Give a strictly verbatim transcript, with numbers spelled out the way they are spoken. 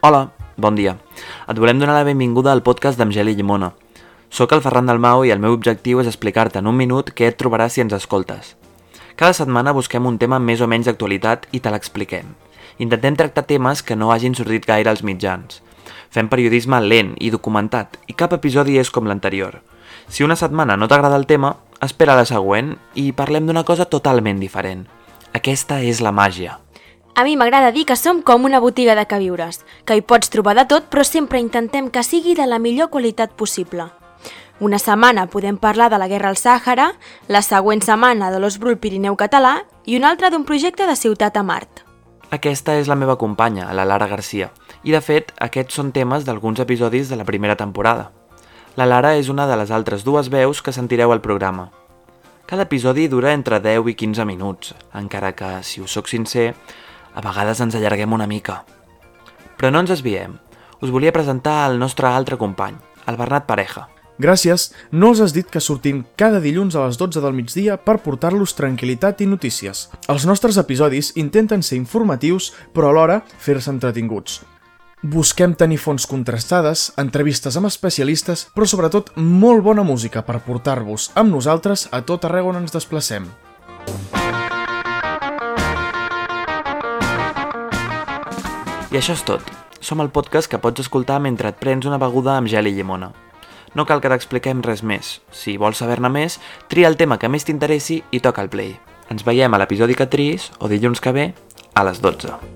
Hola, bon dia. Et volem donar la benvinguda al podcast d'Amb Gel i Llimona. Soc el Ferran Dalmau i el meu objectiu és explicar-te en un minut què et trobaràs si ens escoltes. Cada setmana busquem un tema més o menys d'actualitat i te l'expliquem. Intentem tractar temes que no hagin sortit gaire als mitjans. Fem periodisme lent i documentat i cap episodi és com l'anterior. Si una setmana no t'agrada el tema, espera la següent i parlem d'una cosa totalment diferent. Aquesta és la màgia. A mi m'agrada dir que som com una botiga de queviures, que hi pots trobar de tot, però sempre intentem que sigui de la millor qualitat possible. Una setmana podem parlar de la guerra al Sàhara, la següent setmana de l'Os Bru al Pirineu català i una altra d'un projecte de ciutat a Mart. Aquesta és la meva companya, la Lara Garcia, i de fet aquests són temes d'alguns episodis de la primera temporada. La Lara és una de les altres dues veus que sentireu al programa. Cada episodi dura entre deu i quinze minuts, encara que, si us soc sincer, a vegades ens allarguem una mica. Però no ens desviem. Us volia presentar el nostre altre company, el Bernat Pareja. Gràcies, no els has dit que sortim cada dilluns a les dotze del migdia per portar-los tranquil·litat i notícies. Els nostres episodis intenten ser informatius, però alhora fer-se entretinguts. Busquem tenir fonts contrastades, entrevistes amb especialistes, però sobretot molt bona música per portar-vos amb nosaltres a tot arreu on ens desplacem. I això és tot. Som el podcast que pots escoltar mentre et prens una beguda amb gel i llimona. No cal que t'expliquem res més. Si vols saber-ne més, tria el tema que més t'interessi i toca el play. Ens veiem a l'episodi que triïs o dilluns que ve a les dotze.